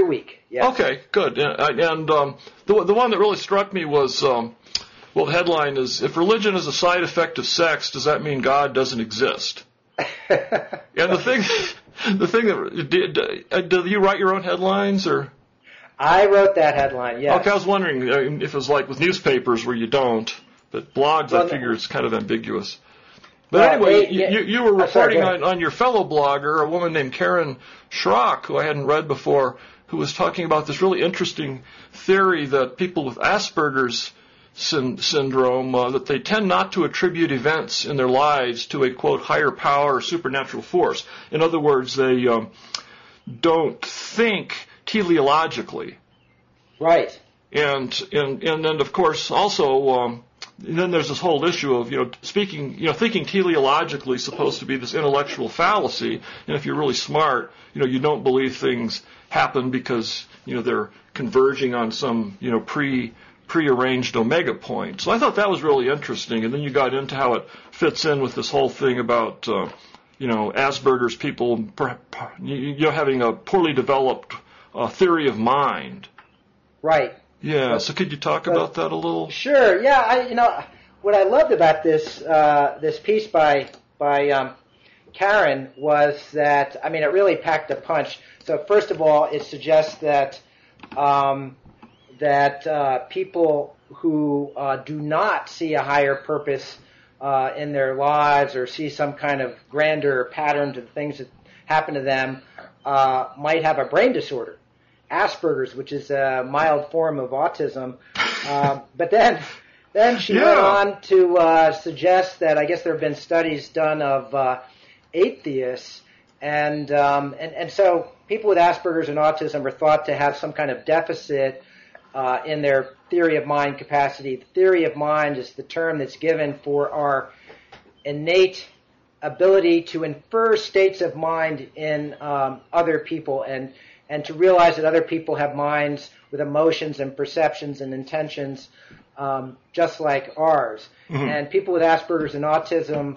Yes. Okay, good. And the one that really struck me was, well, the headline is, if religion is a side effect of sex, does that mean God doesn't exist? And the thing that, do you write your own headlines, or? I wrote that headline, yes. Okay, I was wondering if it was like with newspapers where you don't, but blogs, I figure it's kind of ambiguous. But anyway, you were reporting on your fellow blogger, a woman named Karen Schrock, who I hadn't read before, who was talking about this really interesting theory that people with Asperger's syndrome, that they tend not to attribute events in their lives to a, quote, higher power or supernatural force. In other words, they don't think teleologically. Right. And then, of course, also, then there's this whole issue of, thinking teleologically is supposed to be this intellectual fallacy, and if you're really smart, you don't believe things happen because, they're converging on some, prearranged omega point. So I thought that was really interesting, and then you got into how it fits in with this whole thing about, Asperger's people, having a poorly developed theory of mind. Right. Yeah. So could you talk about that a little? Sure. Yeah. What I loved about this piece by Karen was that, it really packed a punch. So first of all, it suggests that people who do not see a higher purpose in their lives or see some kind of grander pattern to the things that happen to them might have a brain disorder, Asperger's, which is a mild form of autism. But then she went on to suggest that I guess there have been studies done of atheists, and so people with Asperger's and autism are thought to have some kind of deficit in their theory of mind capacity. The theory of mind is the term that's given for our innate ability to infer states of mind in other people and to realize that other people have minds with emotions and perceptions and intentions just like ours. Mm-hmm. And people with Asperger's and autism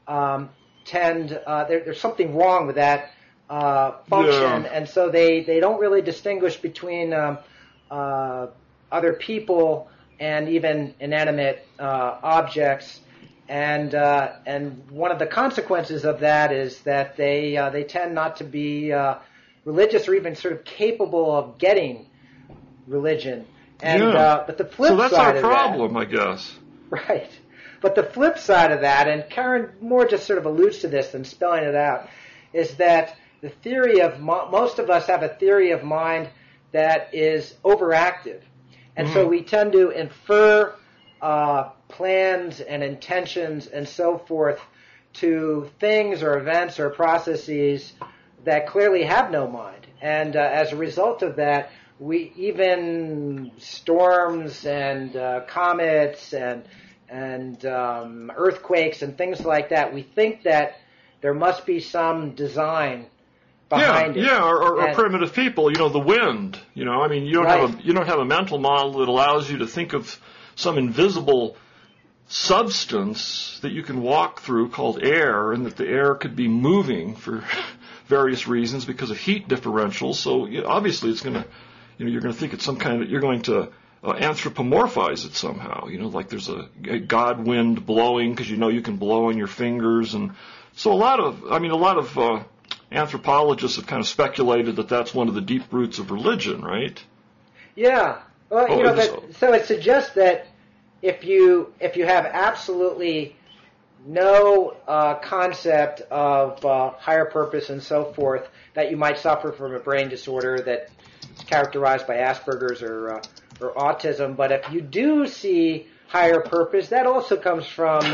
there's something wrong with that function, and so they don't really distinguish between other people and even inanimate objects. And one of the consequences of that is that they tend not to be religious or even sort of capable of getting religion. And but the flip side of that, so that's our problem, I guess. Right. But the flip side of that, and Karen more just sort of alludes to this than spelling it out, is that the theory of most of us have a theory of mind that is overactive, and so we tend to infer plans and intentions and so forth to things or events or processes that clearly have no mind. And as a result of that, we even storms and comets and earthquakes and things like that, we think that there must be some design behind it. Yeah, or primitive people, the wind, you don't have a mental model that allows you to think of some invisible substance that you can walk through called air, and that the air could be moving for various reasons because of heat differentials. So obviously it's going to, you're going to think it's some kind of, you're going to anthropomorphize it somehow, like there's a god wind blowing because you can blow on your fingers. And so a lot of anthropologists have kind of speculated that that's one of the deep roots of religion, right? Yeah. Well, so it suggests that if you have absolutely no concept of higher purpose and so forth, that you might suffer from a brain disorder that's characterized by Asperger's or autism. But if you do see higher purpose, that also comes from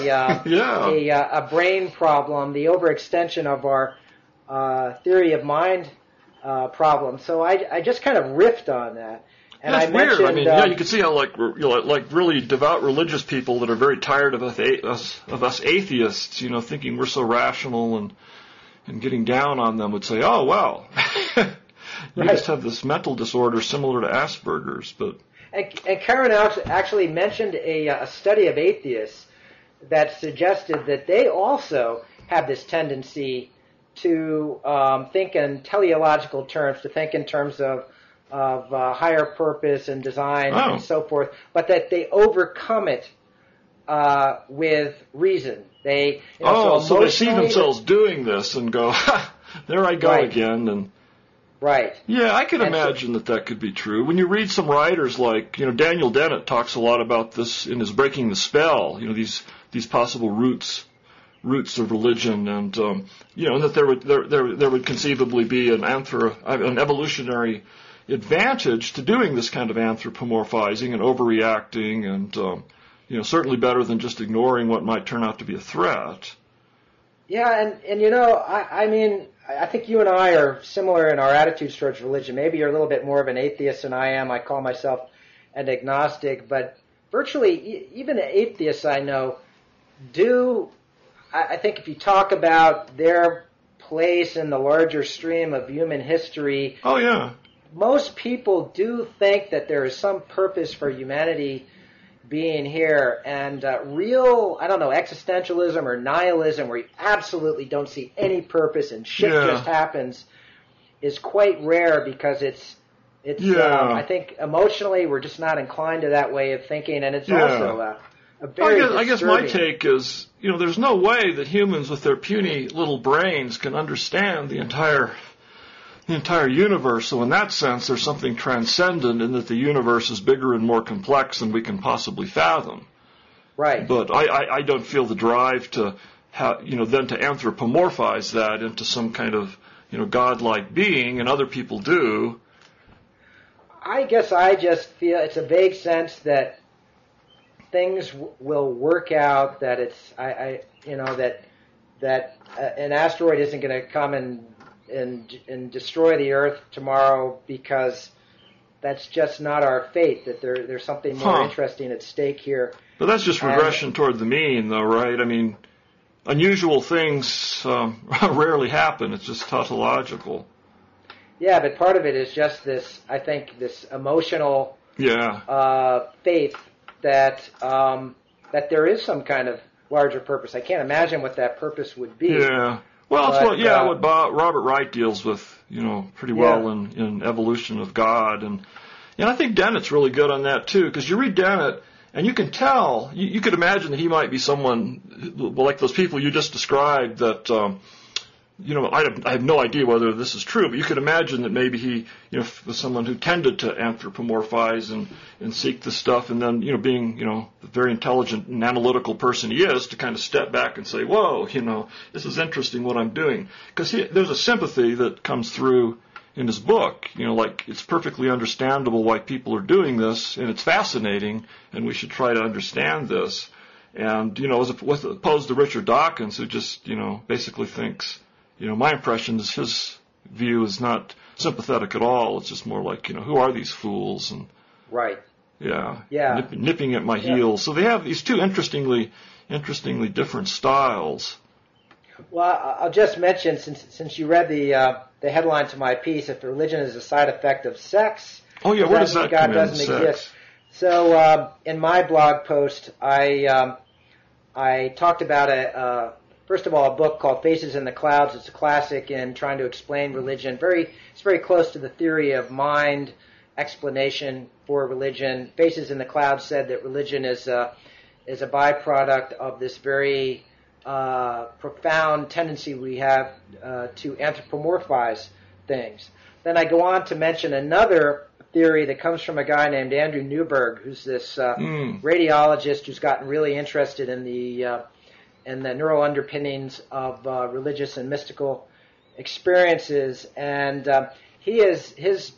a brain problem, the overextension of our theory of mind problem. So I just kind of riffed on that. And that's weird. You can see how like really devout religious people that are very tired of us atheists, thinking we're so rational and getting down on them would say, oh well, you just have this mental disorder similar to Asperger's. But and Karen actually mentioned a study of atheists that suggested that they also have this tendency to think in teleological terms, to think in terms of higher purpose and design Oh. and so forth, but that they overcome it with reason. They So they see emotionally- themselves doing this and go, ha, there I go Right. again. And right. yeah, I could And so- imagine that could be true. When you read some writers like, Daniel Dennett talks a lot about this in his Breaking the Spell, these possible roots of religion, and and that there would conceivably be an evolutionary advantage to doing this kind of anthropomorphizing and overreacting, and certainly better than just ignoring what might turn out to be a threat. Yeah, and I mean, I think you and I are similar in our attitudes towards religion. Maybe you're a little bit more of an atheist than I am. I call myself an agnostic, but virtually even the atheists I know do. I think if you talk about their place in the larger stream of human history, Oh yeah, most people do think that there is some purpose for humanity being here, and real, I don't know, existentialism or nihilism where you absolutely don't see any purpose and shit Yeah. just happens is quite rare, because it's Yeah. I think emotionally we're just not inclined to that way of thinking, and it's Yeah. also a very I guess my disturbing- take is, there's no way that humans with their puny little brains can understand the entire universe. So in that sense, there's something transcendent in that the universe is bigger and more complex than we can possibly fathom. Right. But I don't feel the drive to then to anthropomorphize that into some kind of godlike being, and other people do. I guess I just feel it's a vague sense that things will work out. That it's that an asteroid isn't going to come and destroy the Earth tomorrow, because that's just not our fate. That there's something more interesting at stake here. But that's just regression toward the mean, though, right? I mean, unusual things rarely happen. It's just tautological. Yeah, but part of it is just this. I think this emotional faith that that there is some kind of larger purpose. I can't imagine what that purpose would be. Yeah. Well, But, what Robert Wright deals with, pretty well in Evolution of God, and I think Dennett's really good on that too, because you read Dennett and you can tell, you could imagine that he might be someone like those people you just described that. I have no idea whether this is true, but you could imagine that maybe he, was someone who tended to anthropomorphize and seek this stuff, and then, being, the very intelligent and analytical person he is, to kind of step back and say, whoa, this is interesting what I'm doing. Because there's a sympathy that comes through in his book, like it's perfectly understandable why people are doing this, and it's fascinating, and we should try to understand this. And, as opposed to Richard Dawkins, who just, basically thinks, my impression is his view is not sympathetic at all. It's just more like, who are these fools? And Right. Yeah. Nipping at my heels. So they have these two interestingly different styles. Well, I'll just mention, since you read the headline to my piece, if religion is a side effect of sex. Oh yeah, where does that God come in? doesn't Sex. exist. So in my blog post, I talked about first of all, a book called Faces in the Clouds. It's a classic in trying to explain religion. It's very close to the theory of mind explanation for religion. Faces in the Clouds said that religion is a byproduct of this very profound tendency we have to anthropomorphize things. Then I go on to mention another theory that comes from a guy named Andrew Newberg, who's this radiologist who's gotten really interested in the neural underpinnings of religious and mystical experiences, and he has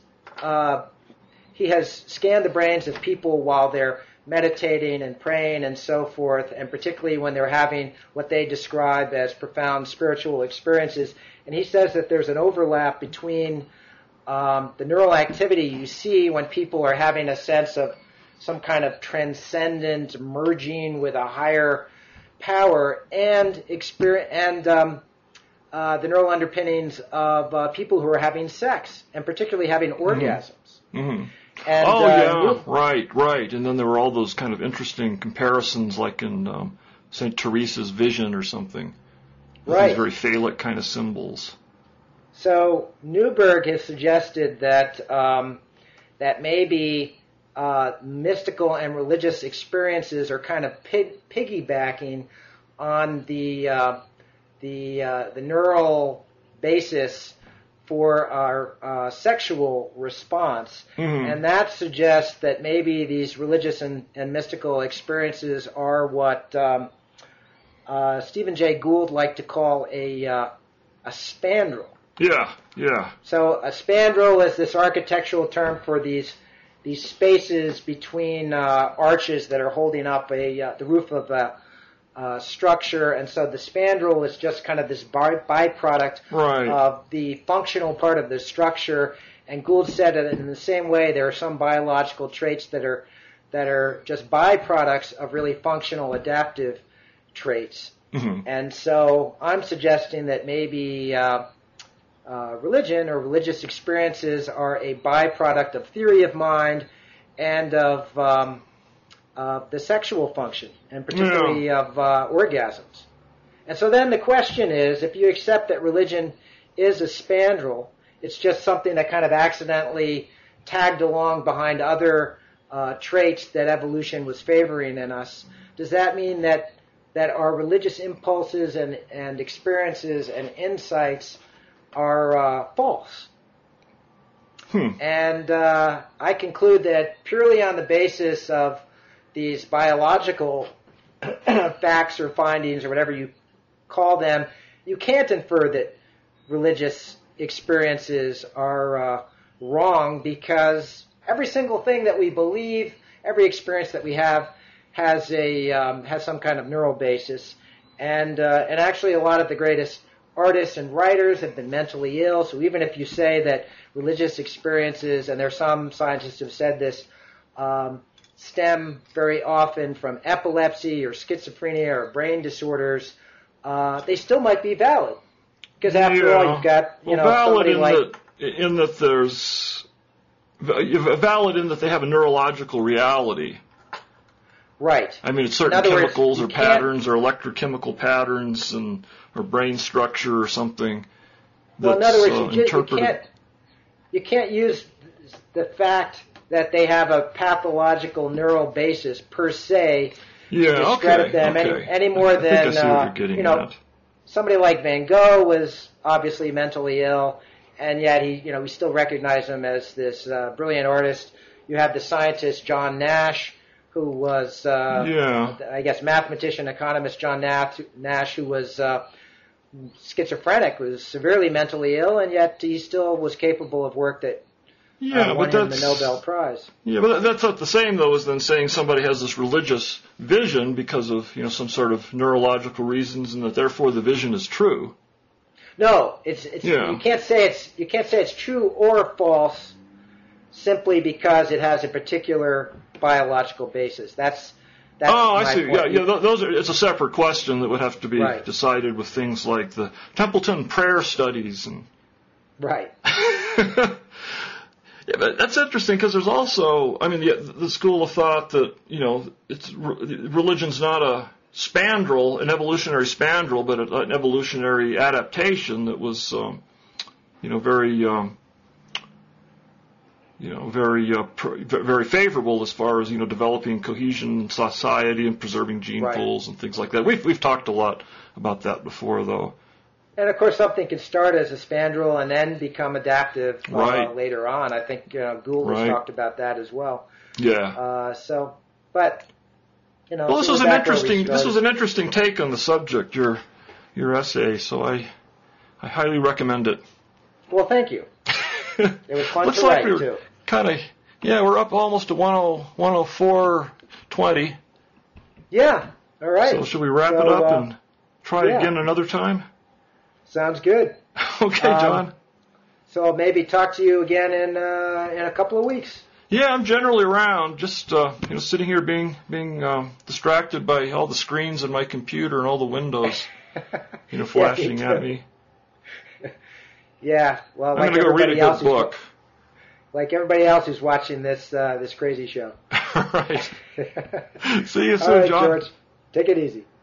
scanned the brains of people while they're meditating and praying and so forth, and particularly when they're having what they describe as profound spiritual experiences. And he says that there's an overlap between the neural activity you see when people are having a sense of some kind of transcendent merging with a higher power and the neural underpinnings of people who are having sex, and particularly having orgasms. Mm-hmm. And, right. And then there were all those kind of interesting comparisons, like in St. Teresa's vision or something. These very phallic kind of symbols. So Newberg has suggested that that maybe mystical and religious experiences are kind of piggybacking on the neural basis for our sexual response. Mm-hmm. And that suggests that maybe these religious and mystical experiences are what Stephen Jay Gould liked to call a spandrel. Yeah, yeah. So a spandrel is this architectural term for these spaces between arches that are holding up the roof of a structure, and so the spandrel is just kind of this byproduct of the functional part of the structure. And Gould said that in the same way, there are some biological traits that are just byproducts of really functional adaptive traits. Mm-hmm. And so I'm suggesting that maybe religion or religious experiences are a byproduct of theory of mind and of the sexual function, and particularly of orgasms. And so then the question is, if you accept that religion is a spandrel, it's just something that kind of accidentally tagged along behind other traits that evolution was favoring in us, does that mean that our religious impulses and experiences and insights are false? And I conclude that purely on the basis of these biological facts or findings or whatever you call them, you can't infer that religious experiences are wrong, because every single thing that we believe, every experience that we have has some kind of neural basis, and actually a lot of the greatest artists and writers have been mentally ill. So even if you say that religious experiences, and there are some scientists who have said this, stem very often from epilepsy or schizophrenia or brain disorders, they still might be valid. Because after all, you've got valid somebody in that there's valid in that they have a neurological reality. Right. I mean, it's certain chemicals or patterns or electrochemical patterns or brain structure or something. Well, in other words, you can't use the fact that they have a pathological neural basis per se to discredit them any more than somebody like Van Gogh was obviously mentally ill, and yet we still recognize him as this brilliant artist. You have the scientist John Nash, who was I guess mathematician, economist John Nash, who was schizophrenic, was severely mentally ill, and yet he still was capable of work that won him the Nobel Prize. Yeah, but that's not the same, though, as then saying somebody has this religious vision because of some sort of neurological reasons, and that therefore the vision is true. No, you can't say it's true or false simply because it has a particular biological basis. That's I my see. point. Yeah. It's a separate question that would have to be decided with things like the Templeton prayer studies and. Right. Yeah, but that's interesting because there's also, the school of thought that religion's not a spandrel, an evolutionary spandrel, but an evolutionary adaptation that was, very favorable as far as developing cohesion in society and preserving gene pools and things like that. We've talked a lot about that before, though. And of course, something can start as a spandrel and then become adaptive later on. I think Gould has talked about that as well. Yeah. But this was an interesting take on the subject, your essay. So I highly recommend it. Well, thank you. It was fun to write too. We're up almost to 104.20. Yeah. All right. So should we wrap it up and try again another time? Sounds good. Okay, John. So maybe talk to you again in a couple of weeks. Yeah, I'm generally around. Just sitting here being distracted by all the screens in my computer and all the windows, flashing at me. Yeah. Well, I'm going to go read a good book. Like everybody else who's watching this crazy show. Right. See you soon, all right, John. George. Take it easy.